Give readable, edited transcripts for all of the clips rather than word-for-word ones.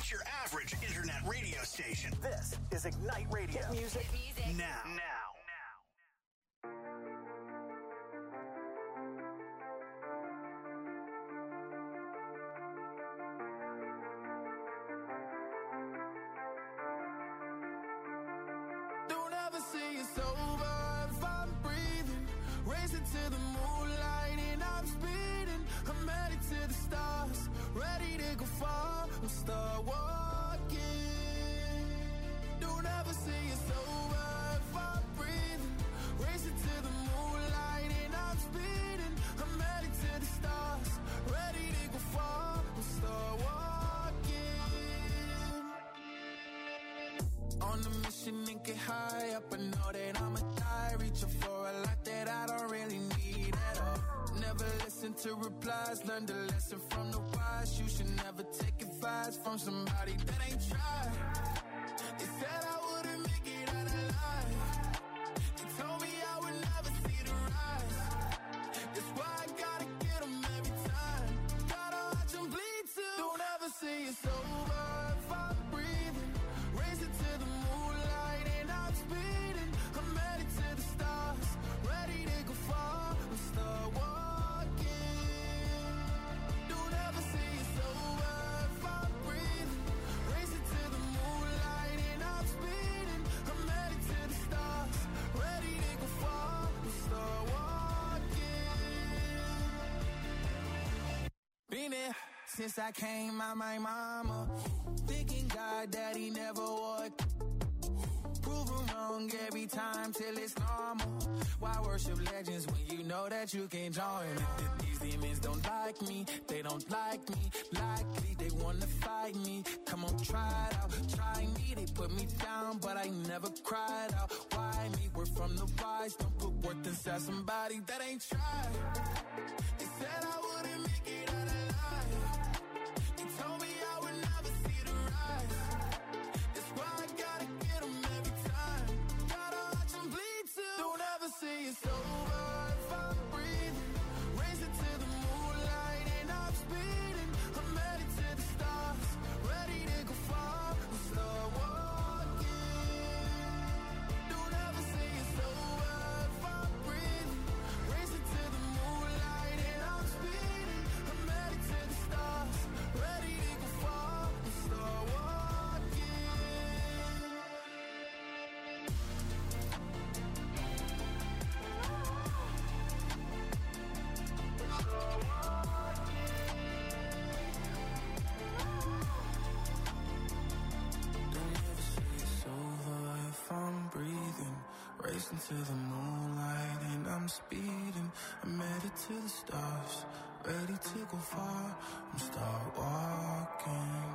not your average internet radio station. This is Ignite Radio. Hit music. Now. Don't ever say it's over if I'm breathing. Racing to the moonlight and I'm speeding. I'm headed to the stars, ready to go far. I'll start walking. Don't ever say it's over if I'm breathing. Racing to the moonlight and I'm speeding. I'm headed to the stars, ready to go far. I'll start walking. On the mission and get high up, I know that I'ma die. Reaching for a lot that I don't really need at all. Never listen to replies, learn the lesson from the wise. You should never take advice from somebody that ain't tried. They said I wouldn't make it out alive. They told me I would never see the rise. That's why I gotta get them every time. Gotta watch them bleed too. Don't ever say it's over if I'm breathing. Racing to the moonlight and I'm speeding. I'm headed to the stars, ready to go far. I'll start walking. Don't ever say it's over if I'm breathing. Racing to the moonlight and I'm speeding. I'm headed to the stars, ready to go far. I'll start walking. Been there since I came out my mama. Thinking God that he never would. Proven wrong every time till it's normal. Why worship legends when you know that you can't join? These demons don't like me, they don't like me. Likely they wanna fight me. Come on, try it out, try me. They put me down, but I never cried out. Why me? We're from the wise. Don't put worth inside somebody that ain't tried. They said I wouldn't make it out alive. They told me I would never see the rise. That's why I gotta get them every time. Gotta watch them bleed too. Don't ever say it's over if I'm breathing. Racing to the moonlight and I'm speeding. I'm headed to the stars, ready to go far. I'll start walking. Don't ever say it's over if I'm breathing. Racing to the moonlight and I'm speeding. I'm headed to the stars, ready to go far. I'll start walking. Don't ever say it's over if I'm breathing. Racing to the moonlight and I'm speeding. I'm headed to the stars, ready to go far. I'm start walking.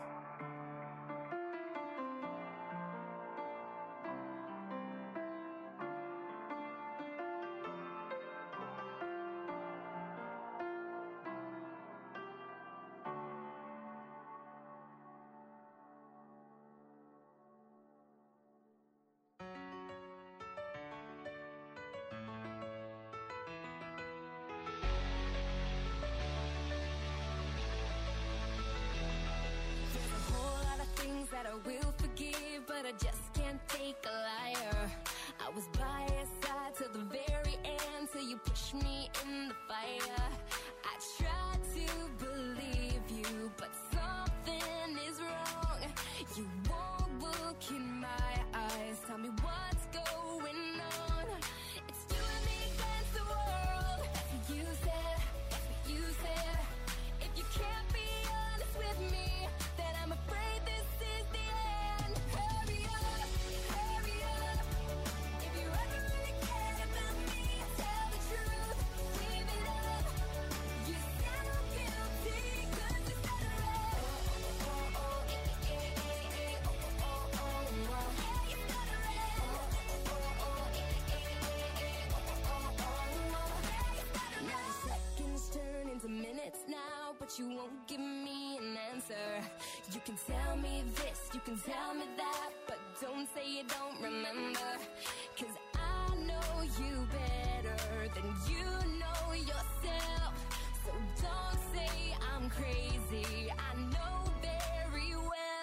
There's a whole lot of things that I will forgive, but I just can't take a liar. I was by your side till the very end, till you pushed me in the fire. I tried to believe you, but something is wrong. You won't look in my eyes, tell me what's going on. It's you and me against the world. That's what you said, that's what you said. If you can't be honest with me, then I'm afraid this is the end. Hurry up, hurry up. If you ever really care about me, tell the truth, leave it up. You sound guilty, 'cause you said it right. Oh, oh, oh, eh, eh, eh, eh, oh, oh, oh, oh, oh. Yeah, you said it right. Oh, oh, oh, eh, eh, eh, eh, oh, oh, oh, oh. Yeah, you said it right. Now seconds turn into minutes now, but you won't give me an answer. You can tell me this, you can tell me that, but don't say you don't remember. 'Cause I know you better than you know yourself. So don't say I'm crazy, I know very well.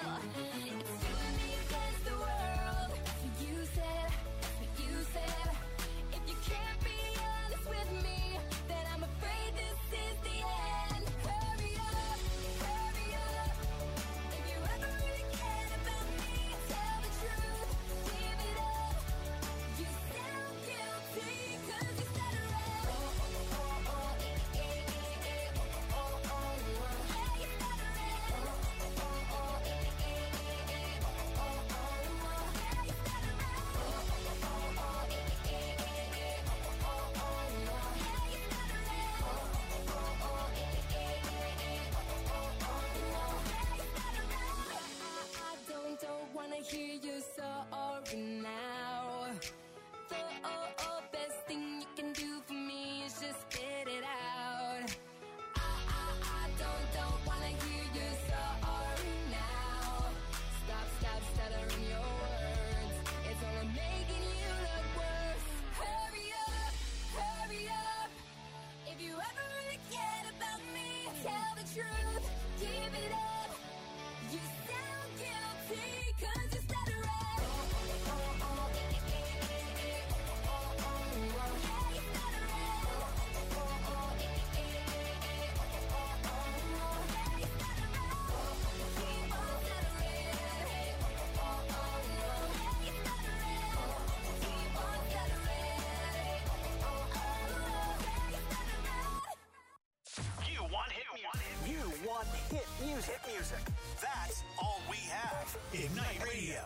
Ignite Radio.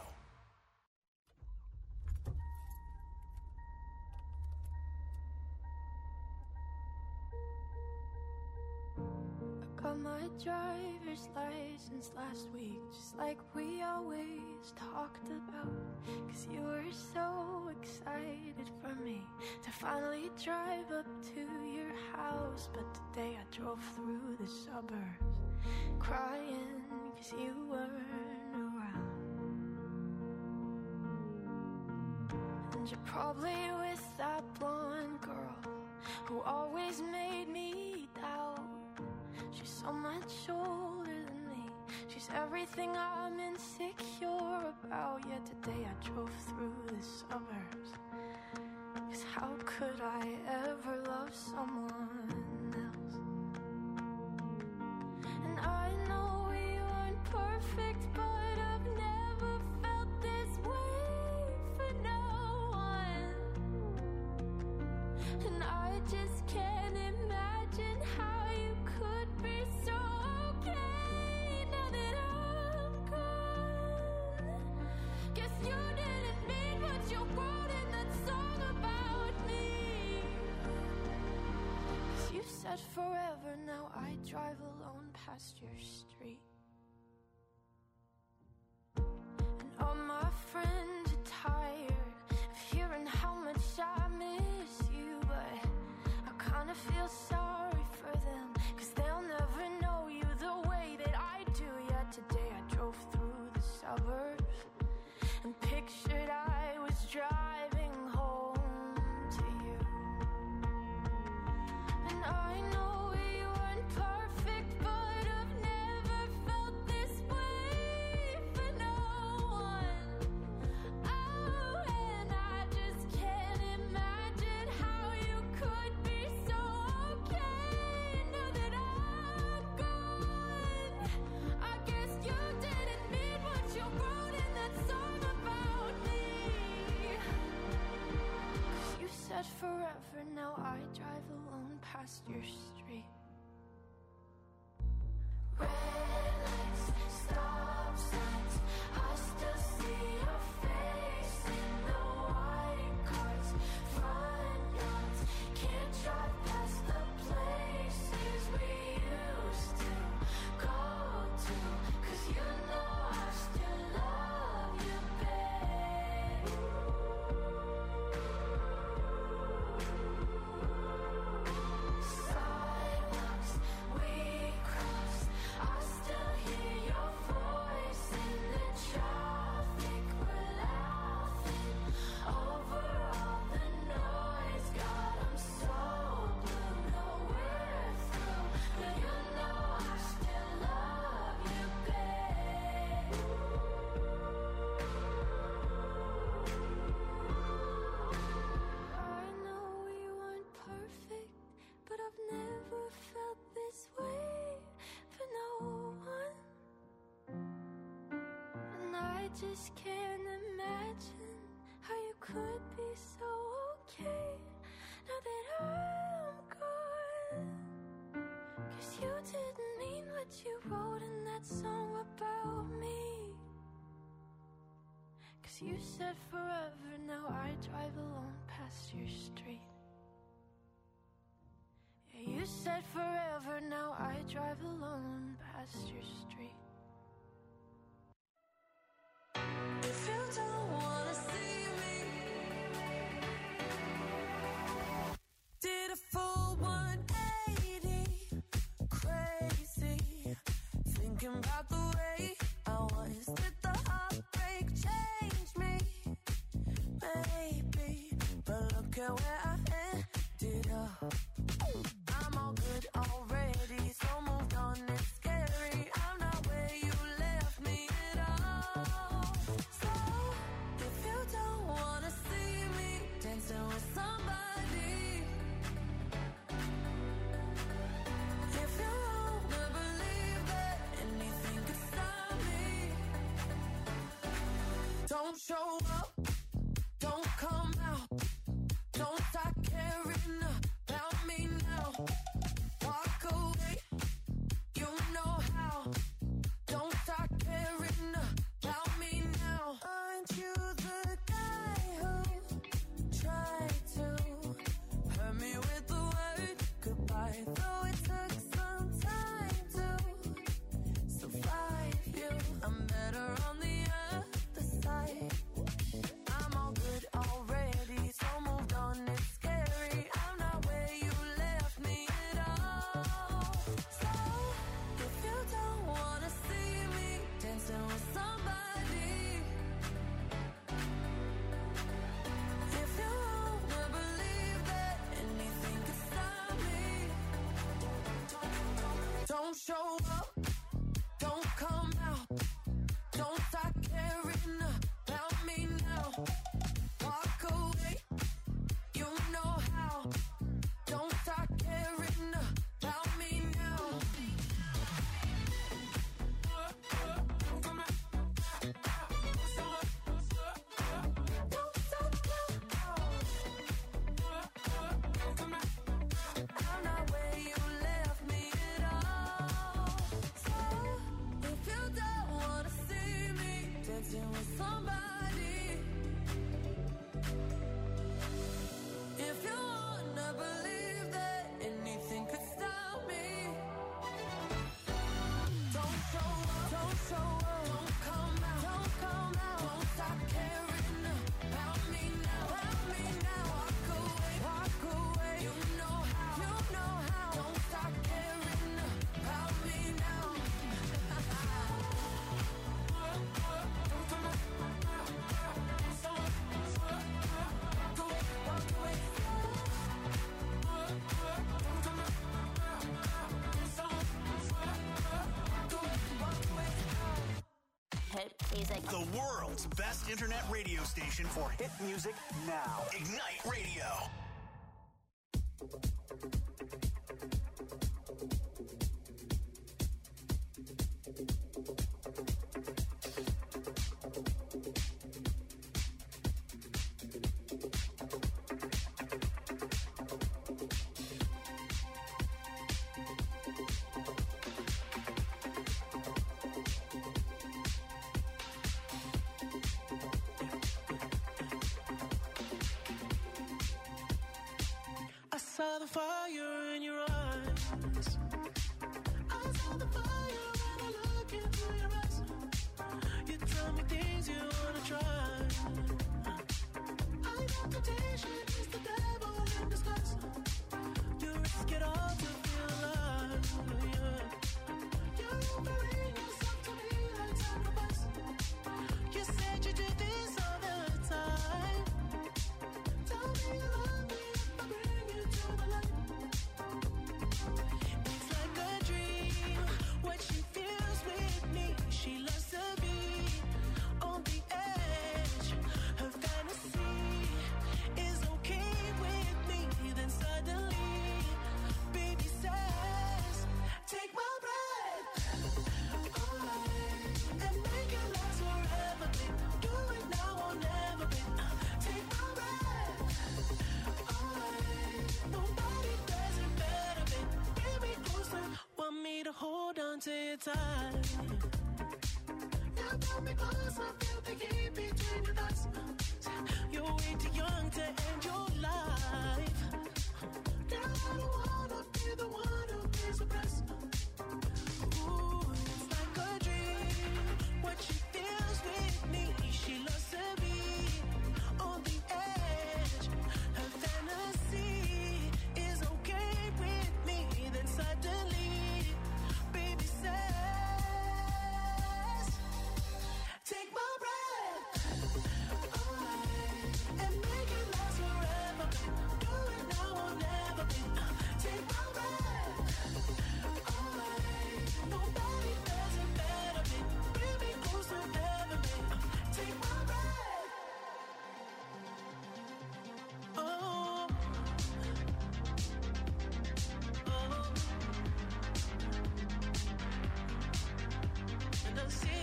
Got my driver's license last week, just like we always talked about. Cause you were so excited for me to finally drive up to your house. But today I drove through the suburbs crying cause you weren't around. And you're probably with that blonde girl who always made me doubt. She's so much older than me. She's everything I'm insecure about. Yet today I drove through the suburbs. Cause how could I ever love someone else? And I know we aren't perfect, but I've never felt this way for no one. And I just can't imagine how you could be so okay now that I'm gone. Guess you didn't mean what you wrote in that song about me. 'Cause you said forever, now I drive alone past your street. And all my friends are tired of hearing how much I miss you, but I kinda feel sorry for them, 'cause they'll never know you the way that I do. Yet today I drove through the suburbs and pictured I was driving home to you. And I know we weren't perfect, but I've never felt this way for no one. Oh, and I just can't imagine how you could be so okay now that I'm gone. I guess you didn't mean what you wrote in that song about me. 'Cause you said forever, now I drive alone past your street. Red lights, stop signs, I still see your face in the white cars, front yards. Can't drive past the places we used to go to, 'cause you know I still love you, babe. Sidewalks we crossed, I still hear your voice in the traffic. We're laughing over all the noise. God, I'm so blue, no we're through, but you know I still love you, babe. I know we weren't perfect, but I've never felt this way for no one. And I just can't imagine how you could be so okay now that I'm gone. 'Cause you didn't mean what you wrote in that song about me. 'Cause you said forever, now I drive alone past your street. Yeah, you said forever, now I drive alone past your street. If you don't wanna see me, did a full 180, crazy, thinking about the way I was. Did the heartbreak change me? Maybe, but look at where I ended up. I'm all good already, so moved on, it's scary. I'm not where you left me at all. So, if you don't wanna see me dancing with somebody, if you wanna believe that anything could stop me, don't show up, don't come out, don't start caring about me now. Walk away, you know how. Don't start caring about me somebody. If you wanna believe that anything could stop me, don't show up, don't come out, don't stop caring about me now, walk away, you know how, don't stop caring about me now. Hit music. The world's best internet radio station for For hit music now. Ignite Radio. I saw the fire in your eyes. I saw the fire when I look into your eyes. You tell me things you wanna try. I know temptation is the devil in disguise. You risk it all to feel alive. Yeah. You're offering yourself to me like sacrifice. You said you do this all the time. Tell me you love me if I bring you to the light. It's like a dream, what she feels with me. She loves to be on the edge. Her fantasy is okay with me. Then suddenly, baby says, take my breath away and make it last forever, babe. Do it now or never, babe. Take my breath away. Nobody does it better, babe. Bring me closer, want me to hold on to your tight. You brought me closer, feel the heat between your thighs. You're way too young to end your life. Girl, I don't wanna be the one who pays the price. Ooh, it's like a dream, what she feels with me. She loves to be on the edge. Her fantasy is okay with me. Then suddenly, baby says, take my breath away and make it last forever. Do it now or never, babe. Take my breath away. Nobody does it better, babe. Bring me closer, never, babe. Take my breath. Oh, and I see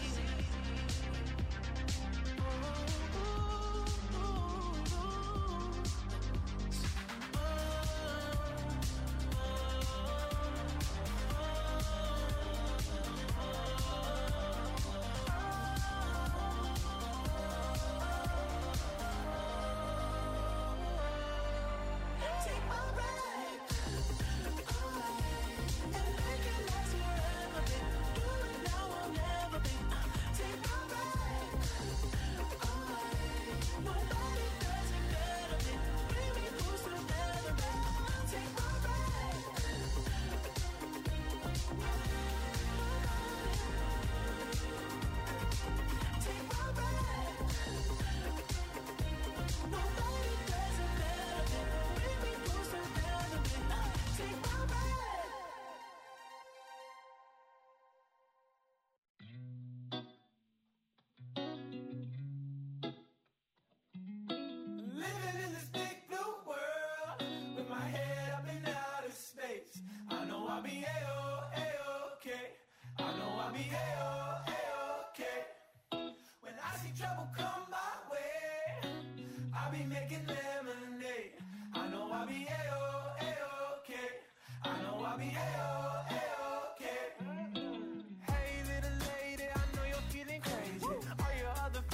take my breath away and make it last forever, babe. Do it now or never, babe. Take my breath away. Nobody does it better, babe. Bring me closer, never, babe. Take my breath. Take my breath. Nobody does it better, babe. Bring me closer, never, babe. Take my breath. Living in this big blue world with my head up in outer space. I know I'll be A-okay. I know I'll be A-okay. When I see trouble come my way, I'll be making lemonade. I know I'll be A-okay. I know I'll be A-okay. Hey little lady, I know you're feeling crazy. All your other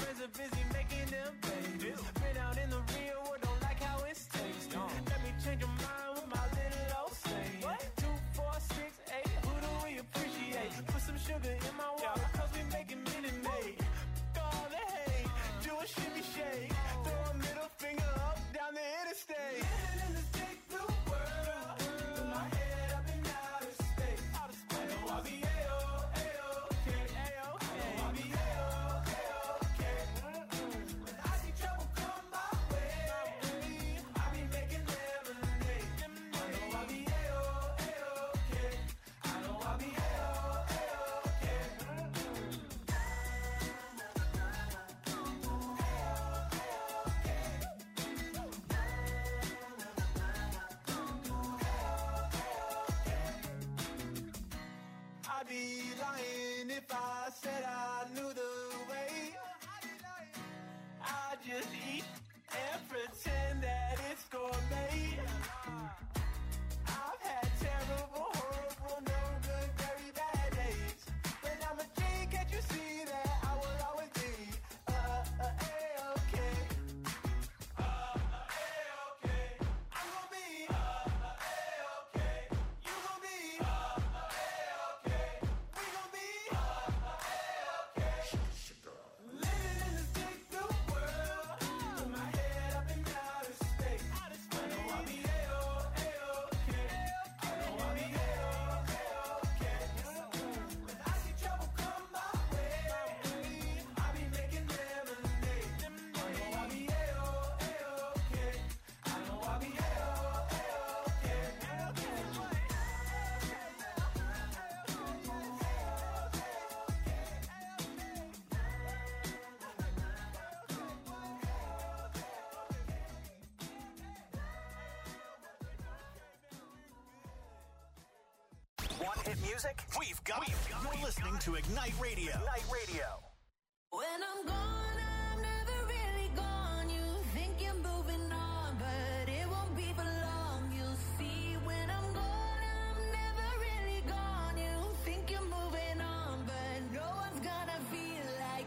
Want hit music? We've got it. You're listening to Ignite Radio. Ignite Radio. When I'm gone, I'm never really gone. You think you're moving on, but it won't be for long. You'll see when I'm gone, I'm never really gone. You think you're moving on, but no one's gonna feel like.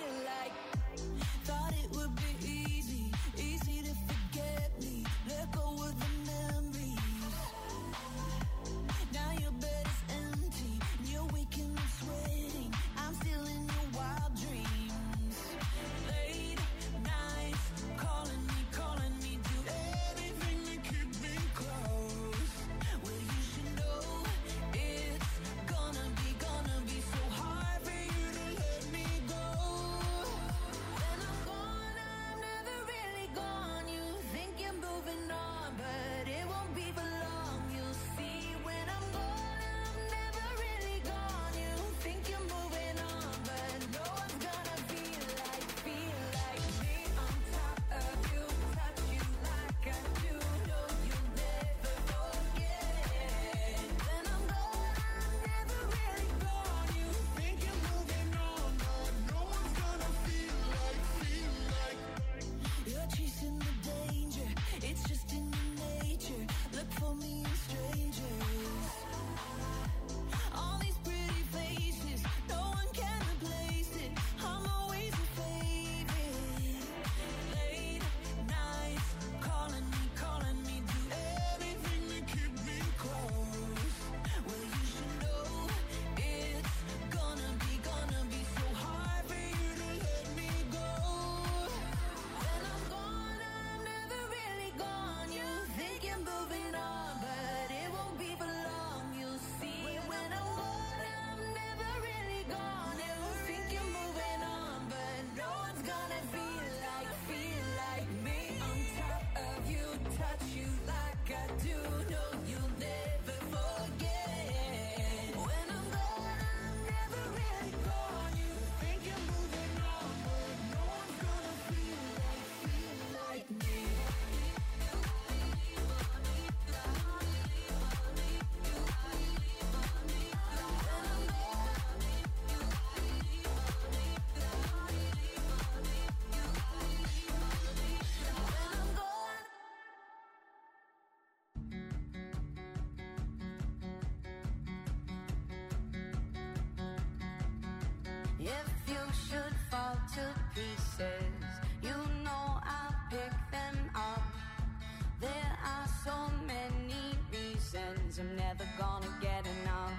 Thought it would be easy to forget me. Let go of the memories. Now your bed is empty, and you're waking up sweating. I'm still in your wild dreams. Late nights, calling me, do anything to keep me close. Well, you should know it's gonna be so hard for you to let me go. When I'm gone, I'm never really gone. You think you're moving on, but it won't be for long. You'll see when I'm gone, I'm never really gone. You think you're moving on, but no one's gonna feel like me on top of you, touch you like I do. No, you'll never forget. When I'm gone, I'm never really gone. You think you're moving on, but no one's gonna feel like. You're chasing the danger, it's just in your nature. Look for me in strangers. All these pretty faces, no one can replace it. I'm always your favorite. Late nights, calling me, do anything to keep me close. Well, you should know it's gonna be so hard for you to let me go. When I'm gone, I'm never really gone. You think you're moving on, but it won't be for long. You'll see when I'm gone, I'm never really gone. You think you're moving on, but no one's gonna feel like me on top of you, touch you like I do. No, you'll never forget. When I'm gone, I'm never really gone. You think you're moving on, but no one's gonna feel like me. If you should fall to pieces, you know I'll pick them up. There are so many reasons I'm never gonna get enough.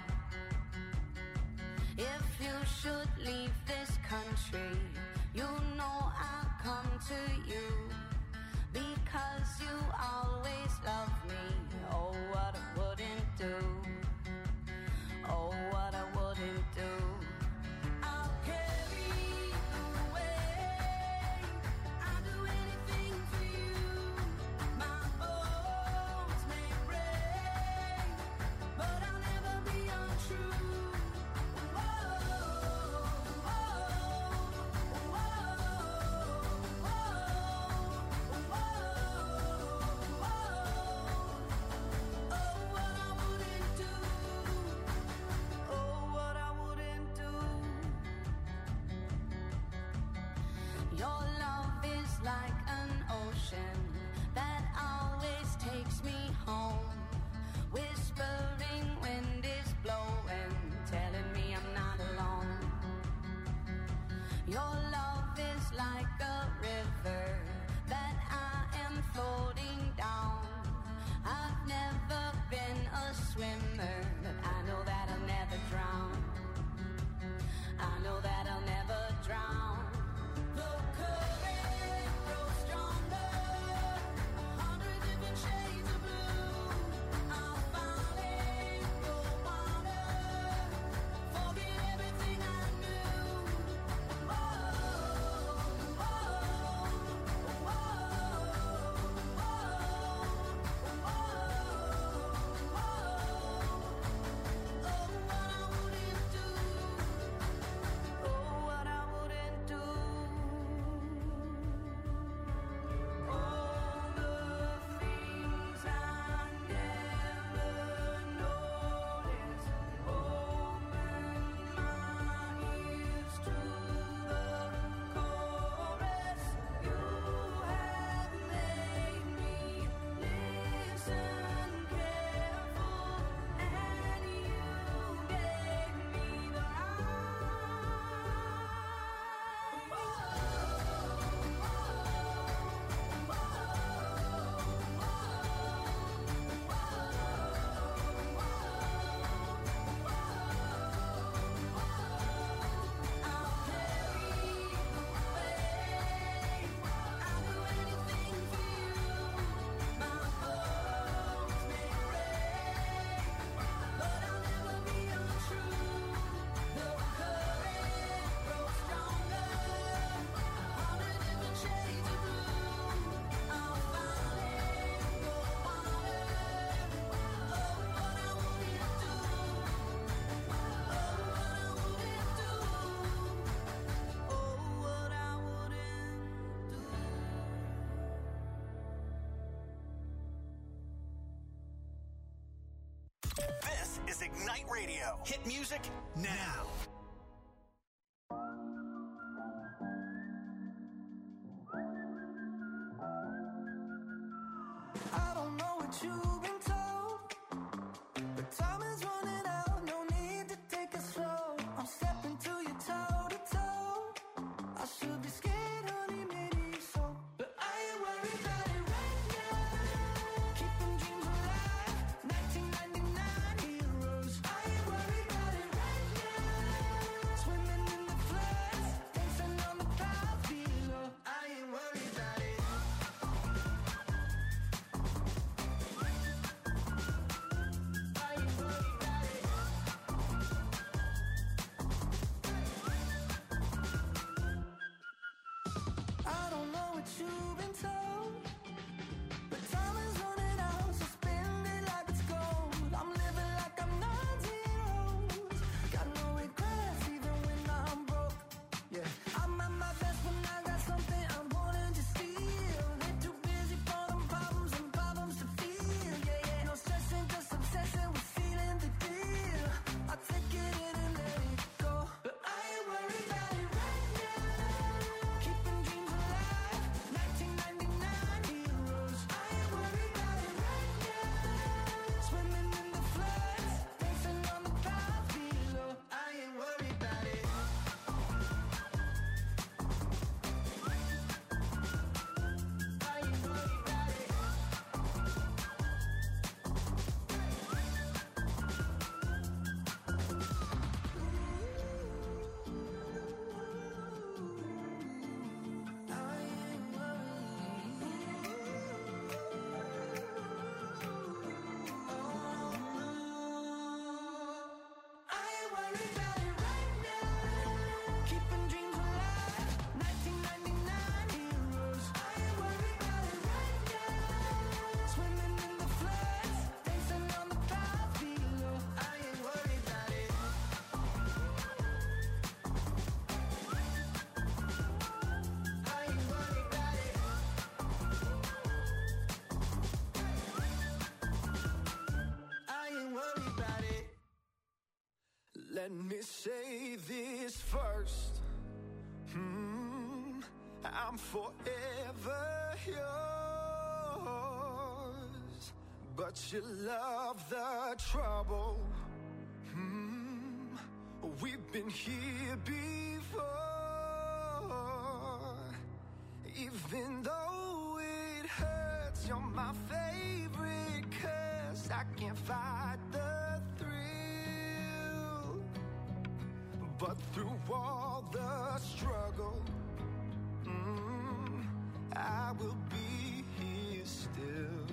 If you should leave this country, you know I'll come to you. Because you always love me. Oh, what I wouldn't do. Oh, what I wouldn't do. I'll carry you away. I'll do anything for you. My bones may break, but I'll never be untrue. Your love is like an ocean that always takes me home. Whispering wind is blowing, telling me I'm not alone. Your love is like a river that I am floating down. I've never been a swimmer, but I know that I'll never drown. I know that I'll never drown. The current grows stronger, 100 different shades of blue. I'll finally go water, forget everything I knew. Oh, oh, oh. Ignite Radio. Hit music now. I don't know what you've been told, but time is running out. No need to take it slow. I'm stepping to you toe to toe. I should be scared, honey, maybe so, but I ain't worried about it right now. Keeping dreams alive, 1999 heroes. I ain't worried about it right now. Swimming in the floods, dancing on the clouds below. I ain't worried about it. I don't know what you've been told, but time is running out, so spend it like it's gold. I'm living like I'm 90 years. Got no regrets even when I'm broke. Yeah, I'm at my best when I got something I'm wanting to steal. They're too busy for them problems and problems to feel. Yeah, yeah, no stressing, just obsessing with sealing the deal. I take it in and let it go, but I ain't worried about it right now. Keeping dreams alive, 1999 heroes. I ain't worried about it right now. Swimming in the floods, dancing on the clouds below. I ain't worried about it. I ain't worried about it. I ain't worried about it right now. Keeping dreams alive, 1999 heroes. I ain't worried about it right now. Swimming in the floods, dancing on the clouds below. I ain't worried about it. I ain't worried about it. I ain't worried about it. Let me say this first. I'm forever yours, but you love the trouble. We've been here before. Even though it hurts, you're my favorite, 'cause I can't fight the thrill. But through all the struggle, I will be here still.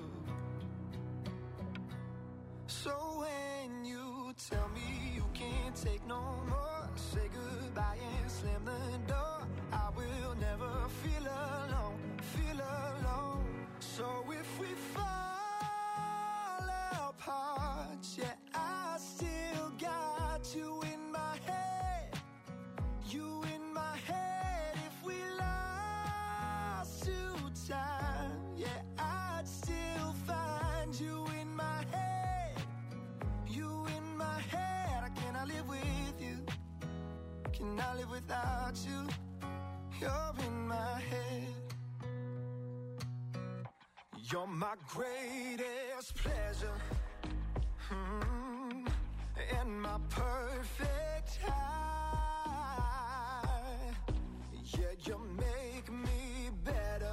So when you tell me you can't take no more, say goodbye and slam the door. I will never feel alone, feel alone. So if we fall apart, yeah, I still got you in my head, you in my head. If we lost to time, yeah, I'd still find you in my head, you in my head. Can I live with you? Can I live without you? You're in my head. You're my greatest pleasure, and my perfect high. Yeah, you make me better,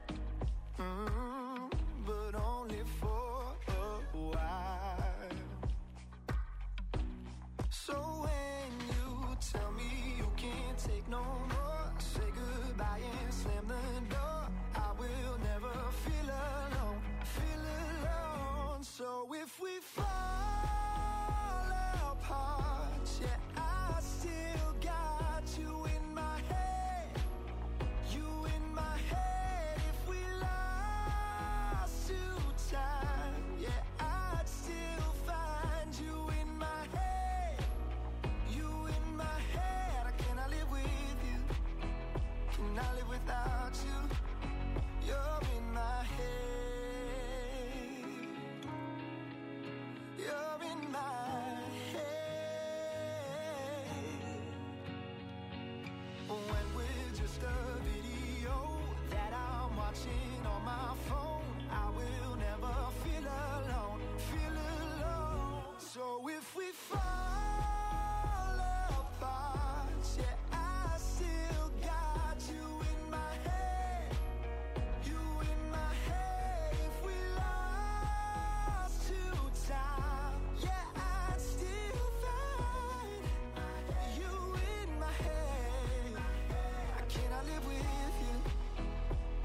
but only for a while. So when you tell me you can't take no more, say goodbye and slam the door. I will never feel alone, feel alone. So if we fall apart, yeah, I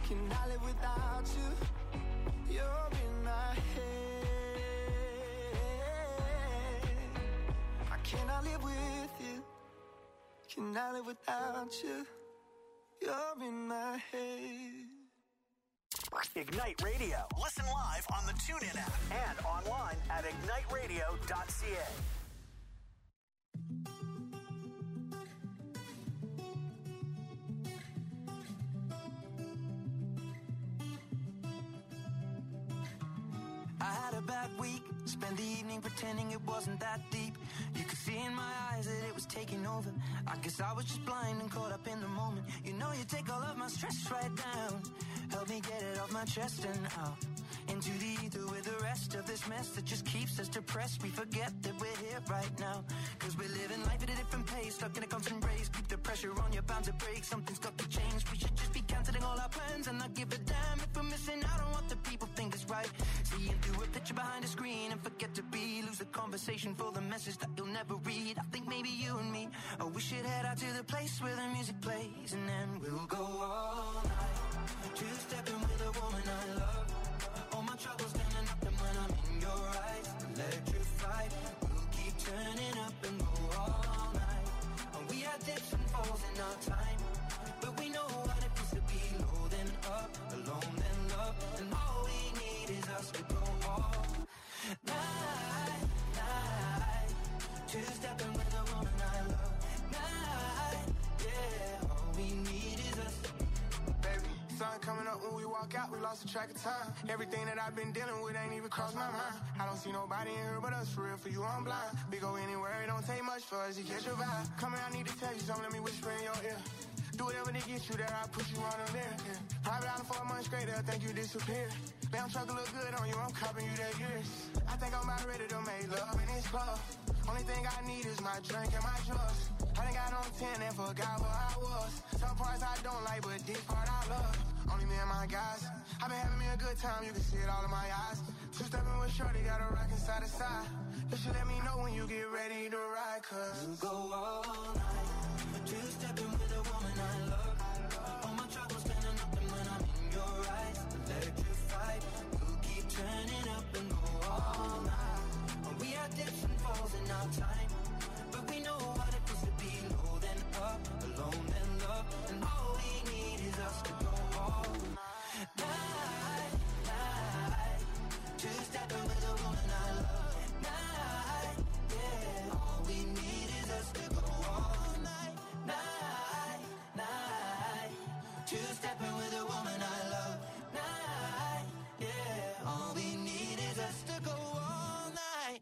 Can I live without you? You're in my head. I cannot live with you. Can I live without you? You're in my head. Ignite Radio. Listen live on the TuneIn app and online at igniteradio.ca. I had a bad week, spent the evening pretending it wasn't that deep. You could see in my eyes that it was taking over. I guess I was just blind and caught up in the moment. You know you take all of my stress right down. Help me get it off my chest and out into the ether with the rest of this mess that just keeps us depressed. We forget that we're here right now, cause we're living life at a different pace, stuck in a constant race. Keep the pressure on, you're bound to break. Something's got to change. We should just be cancelling all our plans and not give a damn if we're missing out on what the people think is right. Seeing through a picture behind a screen and forget to be, lose the conversation for the message that you'll never read. I think maybe you and me, oh, we should head out to the place where the music plays, and then we'll go all night, two-stepping with a woman I love. All my troubles standing up, and when I'm in your eyes, electrified. We'll keep turning up and go all night. And we had dips and falls in our time, but we know what it feels to be low then up, alone then love. And all we need is us to go all night, night. Two-stepping with a woman I love. Night, yeah. All we need is us. Baby, sun coming up when we walk out, we lost the track of time. Everything that I've been dealing with ain't even crossed my mind. I don't see nobody in here but us, for real, for you I'm blind. We go anywhere, it don't take much for us to catch your vibe. Come here, I need to tell you something, let me whisper in your ear. Do whatever to get you there, I'll put you on a there. Yeah. Private island for a month straight, they'll think you disappeared. Damn truck look good on you, I'm copping you that years. I think I'm about ready to make love in this club. Only thing I need is my drink and my drugs. I done got on 10 and forgot where I was. Some parts I don't like, but this part I love. Only me and my guys. I've been having me a good time, you can see it all in my eyes. Two-stepping with shorty, got a rockin' side to side. You should let me know when you get ready to ride, cause we'll go all night. Two-stepping with a woman I love. All my troubles standing up, and when I'm in your eyes, electrified. We'll keep turning up and go all night. We had dips and falls in our time, but we know what it feels to be low then up, alone then love. And all we need is us to go all night, night. Two-stepping with a woman I love. Night, yeah. All we need is us to go all night, night, night. Two-stepping with a woman I love. Night, yeah. All we need is us to go all night.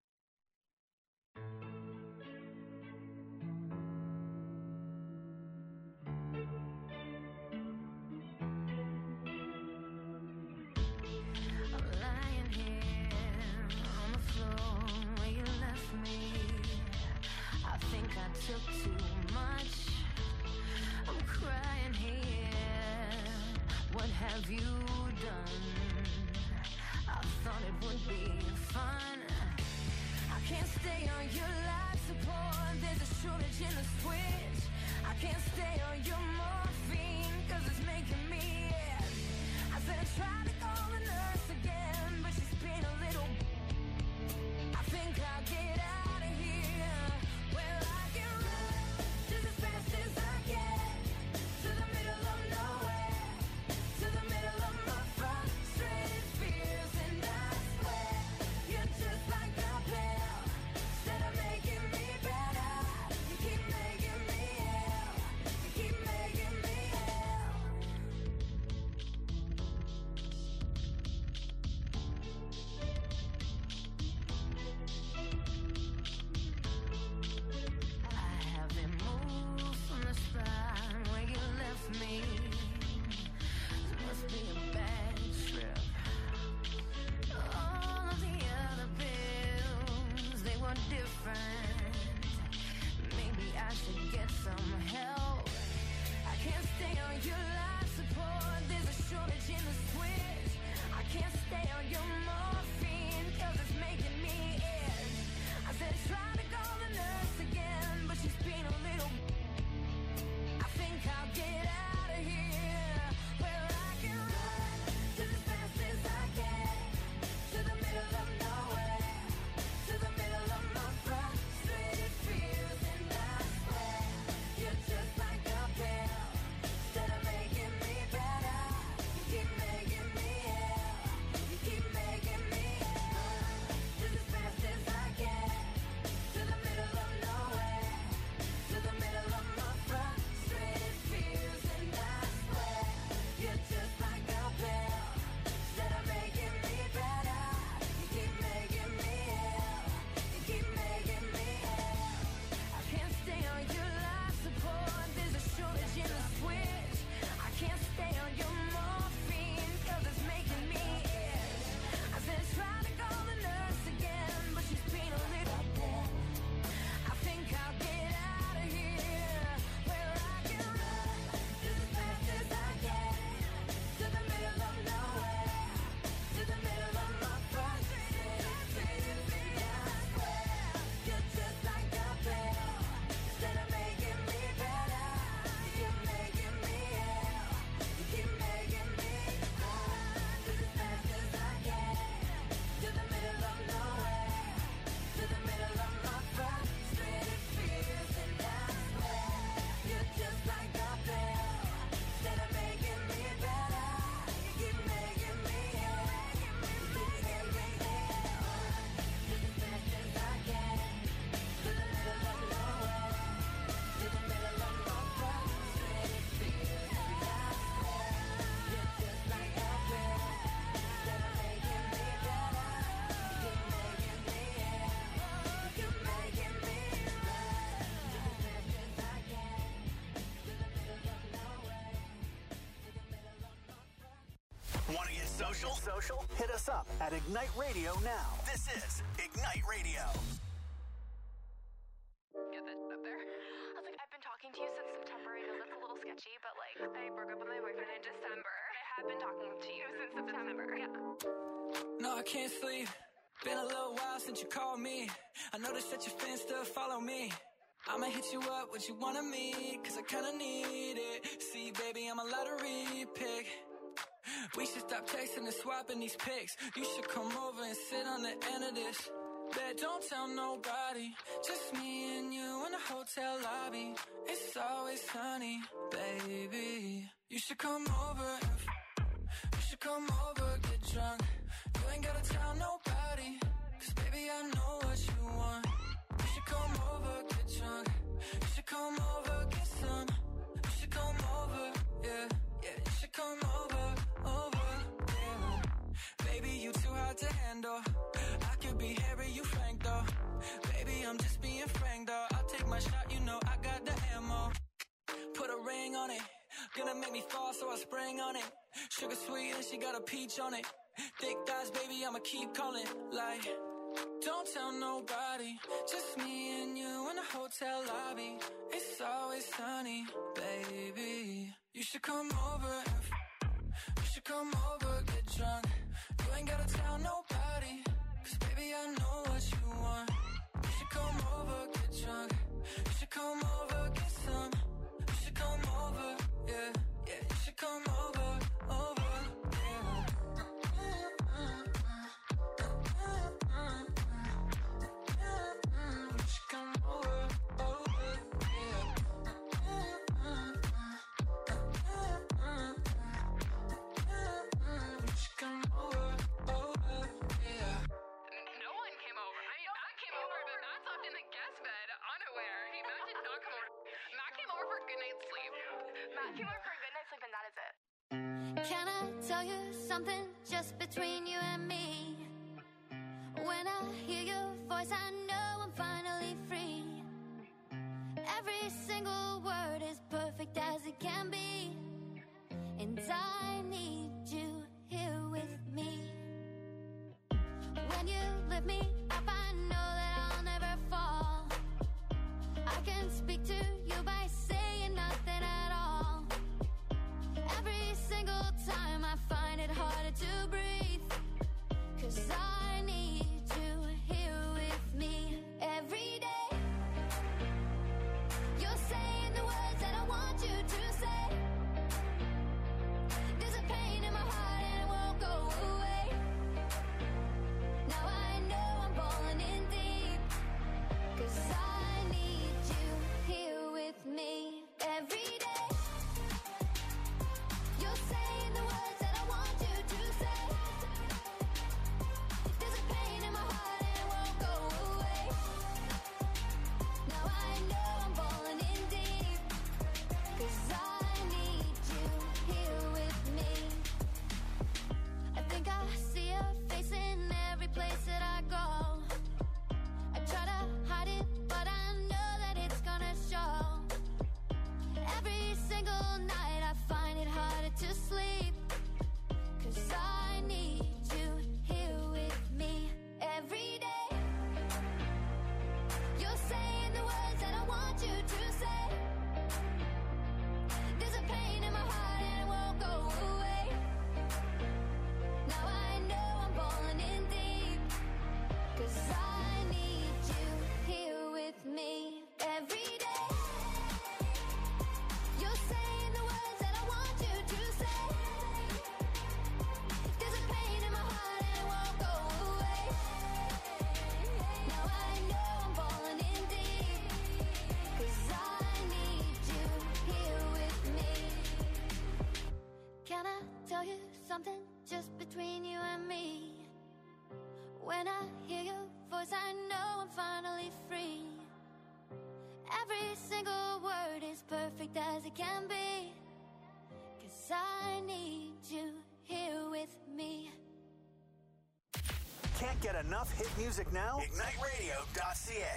I'm lying here on the floor where you left me. I think I took too much. I'm crying here. What have you done? I thought it would be fun. I can't stay on your life support. There's a shortage in the switch. I can't stay on your morphine, cause it's making me ill. I said I tried to call the nurse again, but she's been a little. I think I'll get out of here. Well, I can run just as fast as I can to the middle of nowhere, to the middle of my frustrated fears, and I swear you're just like a pill. Instead of making me better, you keep making me ill. You keep making me ill. I haven't moved from the spot where you left me. It must be a bad trip. All of the other bills, they were different. Maybe I should get some help. I can't stay on your life support. There's a shortage in the switch. I can't stay on your morphine, cause it's making me itch. I said try to call the nurse again, but she's been a little. I think I'll get out of here. Well, I social? Hit us up at Ignite Radio now. This is Ignite Radio. Get that up there. I was like, I've been talking to you since September. I know that's a little sketchy, but like, I broke up with my boyfriend in December. I have been talking to you since September. Yeah. No, I can't sleep. Been a little while since you called me. I noticed that your fans still follow me. I'ma hit you up, what you wanna meet, cause I kinda need it. See, baby, I'm a lottery pick. We should stop texting and swapping these pics. You should come over and sit on the end of this. Bet don't tell nobody, just me and you in the hotel lobby. It's always sunny, baby. You should come over, you should come over, get drunk. You ain't gotta tell nobody, cause baby I know what you want. You should come over, get drunk. You should come over, get some. You should come over, yeah, yeah. You should come over, yeah. Baby, you too hard to handle. I could be Harry, you Frank though. Baby, I'm just being frank though. I'll take my shot, you know I got the ammo. Put a ring on it, gonna make me fall, so I sprang on it. Sugar sweet and she got a peach on it. Thick thighs, baby, I'ma keep calling. Like, don't tell nobody, just me and you in the hotel lobby. It's always sunny, baby. You should come over, you should come over, get drunk. You ain't gotta tell nobody, cause baby I know what you want. You should come over, get drunk. You should come over, get some. You should come over, yeah, yeah. You should come over, yeah. You should come over, yeah. You should come over, yeah. No one came over. I mean, Matt came over, but Matt slept in the guest bed, unaware. Matt did not come over. Matt came over for a good night's sleep. Matt came over for a good night's sleep, and that is it. Can I tell you something just between you and me? When I hear your voice, I know I'm finally free. Every single word is perfect as it can be. And I need you here with me. When you lift me up, I know that I'll never fall. I can speak to you by saying nothing at all. Every single time I find it harder to breathe, 'cause I need you here with me every day. You're saying the words that I want you to say. There's a pain in my heart and it won't go away. Now I know I'm falling in deep, 'cause I need you here with me every day. You're saying the words that I want you to say. There's a pain in my heart and it won't go away. Now I know I'm falling in deep, 'cause I need you here with me. I think I see your face in every place that I go. I try to hide it, but I know that it's gonna show. Every single night I find it harder to sleep, 'cause I need you here with me every day. You're saying the words that I want you to say. There's a pain in my heart and it won't go away. Now I know I'm falling in deep, 'cause I need you here with me every day. You're saying the words that I want you to say. There's a pain in my heart and it won't go away. Now I know I'm falling in deep, 'cause I need you here with me. Can I tell you something just between you and me? When I hear your voice, I know I'm finally free. Every single word is perfect as it can be, 'cause I need you here with me. Can't get enough hit music now? IgniteRadio.ca.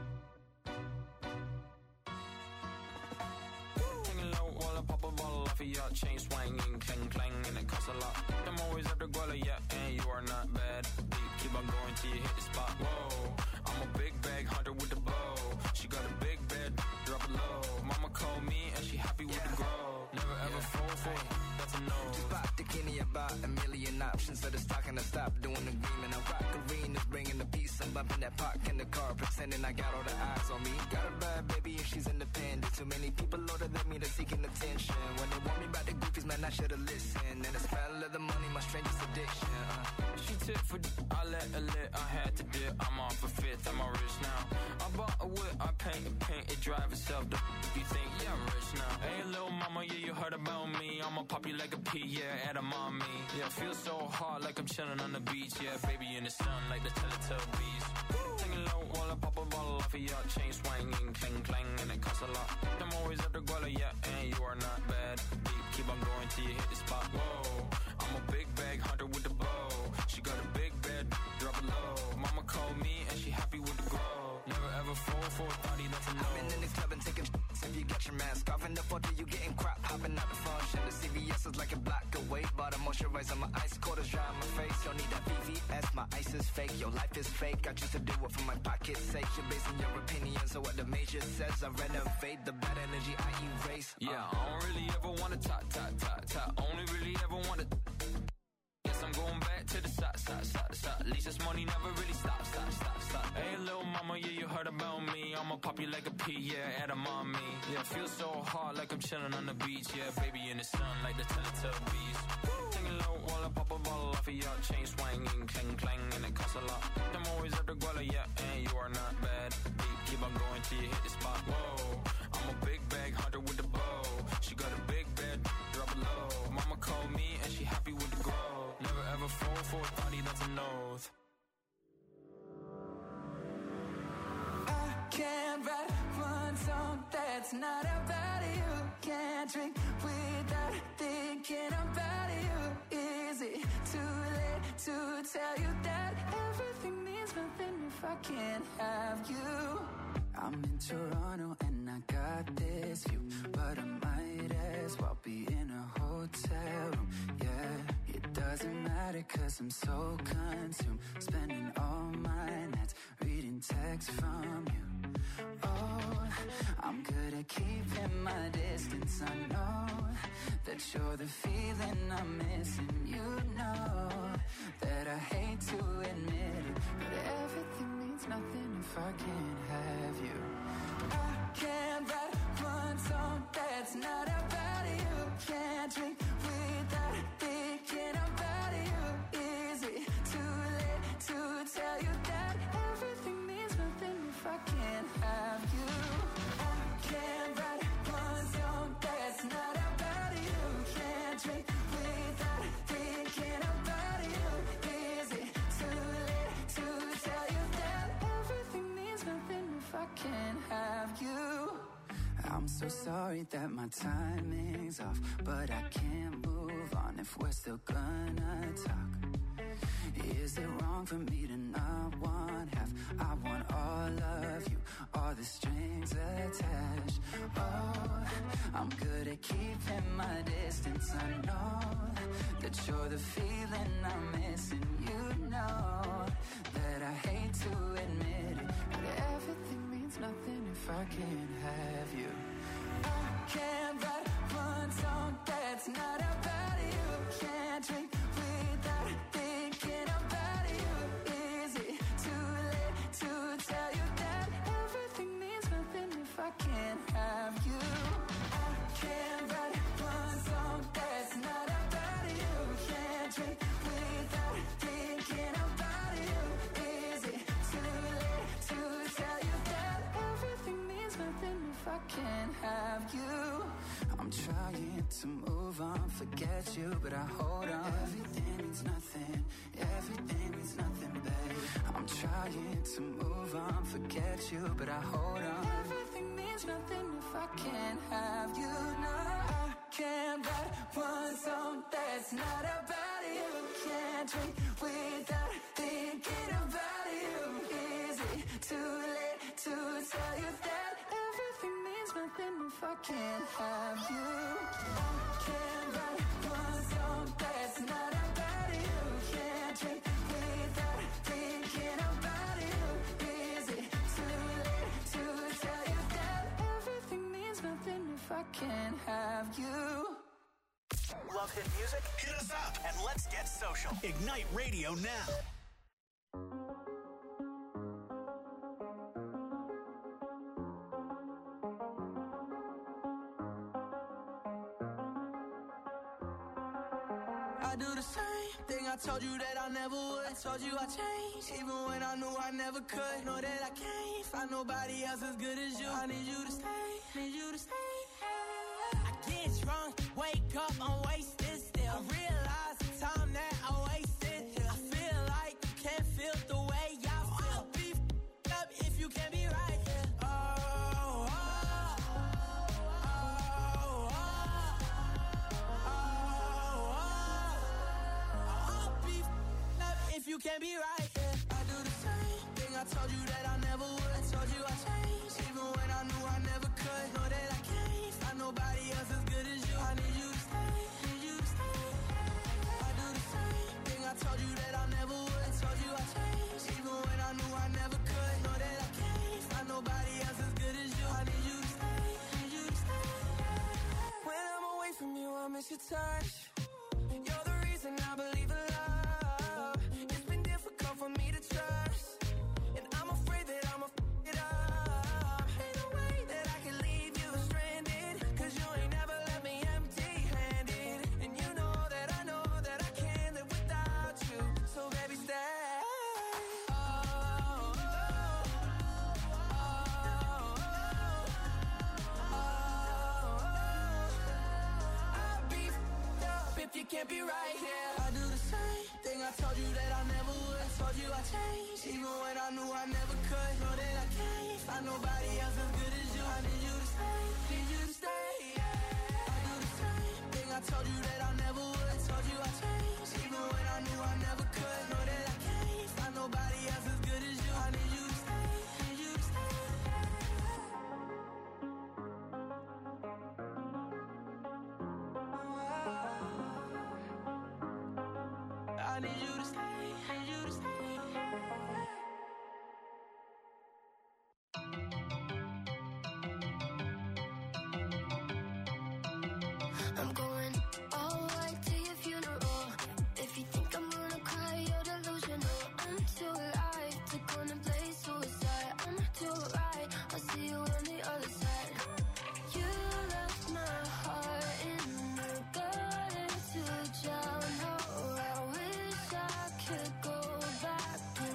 Taking low while I pop a bottle off of your chain swinging, clang clang, and it costs a lot. I'm always at the guala, yeah, and you are not bad. Deep, keep on going till you hit the spot. Whoa, I'm a big bag hunter with the bow. She got a big bed, drop it low. Mama called me and she happy with the grow. Never ever fall for it, that's a no. Just bought the Kenny about a million options. So the stock and I stop doing the green. And I rock arenas, bringing the peace. I'm bumping that park in the car, pretending I got all the eyes on me. Got a bad baby and she's independent. Too many people older than me that's seeking attention. When they want me about the goofies, man, I should've listened. And the smell of the money, my strangest addiction. She tip for I let her lit, I had to dip. I'm off a fifth, I'm all rich now. I bought a whip, I paint it drive itself. You think, yeah, I'm rich now. Hey, little mama, yeah, you heard about me. I'ma pop you like a pea, yeah, at a mommy. Yeah, feel so hard like I'm chilling on the beach. Yeah, baby in the sun like the Teletubbies. Singing low while I pop a bottle off of your chain swinging, clang clang, and it costs a lot. I'm always at the guala, yeah, and you are not bad. Deep, keep on going till you hit the spot. Whoa, I'm a big bag hunter with the bow. She got a big bed, drop it low. Mama called me and she happy with the grow. Never ever fall for a thotty, that's a no. I've been in the club and taking if you got your mask off in the photo, you getting crap. Hopping out the function, the CVS is like a block away. Bought a moisturizer, my ice cold is dry on my face. Don't need that VVS, my ice is fake. Your life is fake, I choose to do it for my pocket's sake. You're basing your opinions on what the major says. I renovate the bad energy I erase. Yeah, I don't really ever wanna top. Only really ever wanna. Guess I'm going back to the side. At least this money never really stops. Hey, little mama, yeah, you heard about me. I'ma pop you like a pea, yeah, at a mommy. Yeah, feel so hard like I'm chilling on the beach. Yeah, baby in the sun like the Teletubbies. Singing low while I pop a bottle off of your chain swinging, clang clang, and it costs a lot. I'm always at the guala, yeah, and you are not bad. Deep, keep on going till you hit the spot. Whoa, I'm a big bag hunter with the bow. She got a big bed, drop it low. Mama called me and she happy with the grow. Never ever fall for a thotty, that's a no. Can't write one song that's not about you. Can't drink without thinking about you. Is it too late to tell you that everything means nothing if I can't have you? I'm in Toronto and I got this view, but I might as well be in a hotel room. Yeah, it doesn't matter 'cause I'm so consumed, spending all my nights reading texts from you. Oh, I'm good at keeping my distance. I know that you're the feeling I'm missing. You know that I hate to admit it, but everything means nothing if I can't have you. I can't write one song that's not about you. Can't drink without thinking about you. Is it too late to tell you that everything means nothing if I can't have you? I can't write one song that's not about you. Can't drink without thinking about you. Is it too late to tell you that everything means nothing if I can't have you? I'm so sorry that my timing's off, but I can't move on if we're still gonna talk. Is it wrong for me to not want half? I want all of you, all the strings attached. Oh, I'm good at keeping my distance. I know that you're the feeling I'm missing. You know that I hate to admit it, but everything means nothing if I can't have you. I can't write one song that's not about you. Can't drink without thinking about you. Is it too late to tell you that everything means nothing if I can't have you? I can't write one song that's not about you. Can't drink without thinking about you. Is it too late to tell you that everything means nothing if I can't have you? I'm trying to move on, forget you, but I hold on. Everything means nothing, everything means nothing, babe. I'm trying to move on, forget you, but I hold on. Everything means nothing if I can't have you. No, I can't write one song that's not about you. Can't drink without thinking about you. Is it too late to tell you that everything means nothing if I can't have you? I can't write one song that's not about you. Can't drink without thinking about you. Is it too late to tell you that everything means nothing if I can't have you? Love hit music? Hit us up and let's get social. Ignite Radio now. I do the same thing I told you that I never would. I told you I changed, even when I knew I never could. Know that I can't find nobody else as good as you. I need you to stay, need you to stay. I get drunk, wake up, I'm wasted still. I realize the time that I wasted here. I feel like you can't feel the way I feel. I'll be f***ed up if you can't be right here. If you can't be right, yeah. I do the same thing I told you that I never would. I told you I changed, even when I knew I never could. Know that I can't find nobody else as good as you. I need you to stay, need you to stay. I do the same thing I told you that I never would. I told you I changed, even when I knew I never could. Know that I can't find nobody else as good as you. I need you to stay, need you to stay. When I'm away from you, I miss your touch. You're the reason I believe in love. For me to trust, and I'm afraid that I'ma f*** it up. Ain't no way that I can leave you stranded, 'cause you ain't never left me empty-handed. And you know that I can't live without you. So baby, stay. I'll be f***ed up if you can't be right here. I do the same thing I told you that I never would. Told you I changed, even when I knew I never could. Know that I can't find nobody else as good as you. I need you to stay, need you to stay. I do the same thing I told you that I never would. Told you I changed, even when I knew I never could. Know that I can't find nobody else as good as you. I need you to stay, need you to stay. I need you to stay, need you to stay. I'm going all the way to your funeral. If you think I'm gonna cry, you're delusional. I'm too alive to contemplate suicide. I'm too right, I'll see you on the other side. You left my heart in the gutter to drown. Oh, I wish I could go back in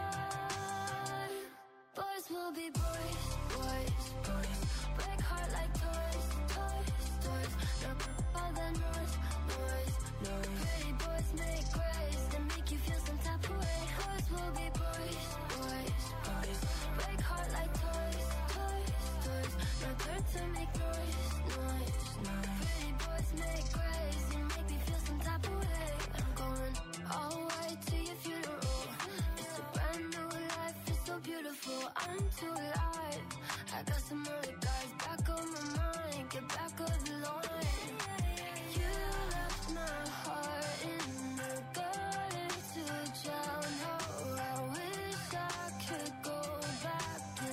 time. Boys will be boys, boys, boys. Break heart like toys, toys, toys. No all the noise, noise, noise. Pretty boys make grace and make you feel some type of way. Boys will be boys, boys, boys. Break heart like toys, toys, toys. No turn to make noise, noise, noise. Pretty boys make grace and make me feel some type of way. I'm going all the way to your funeral. It's a brand new life, it's so beautiful. I'm too alive. I got some other guys back on my mind. Get back on the line. You left my heart in the gutter to drown. Oh, I wish I could go back in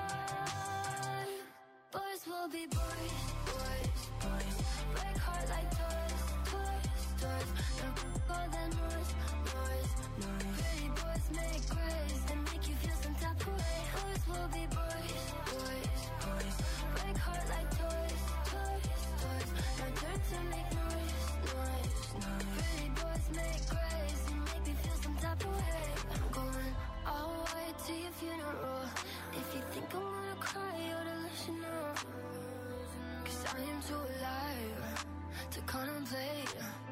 time. Boys will be boys, boys, boys. Break heart like toys, toys, toys. No all the noise, noise, noise. Pretty boys make grace and make you feel some type of way. Boys will be boys, boys, boys. Break heart like toys, toys, toys. No turn to make noise, noise, noise. Pretty boys make grace and make me feel some type of way. I'm going all the way to your funeral. If you think I'm gonna cry, you're delusional. 'Cause I am too alive to contemplate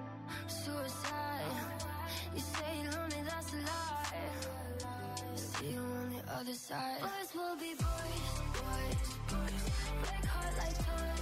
suicide. You say you're lonely, that's a lie. See you on the other side. Boys will be boys, boys, boys. Break heart like toys.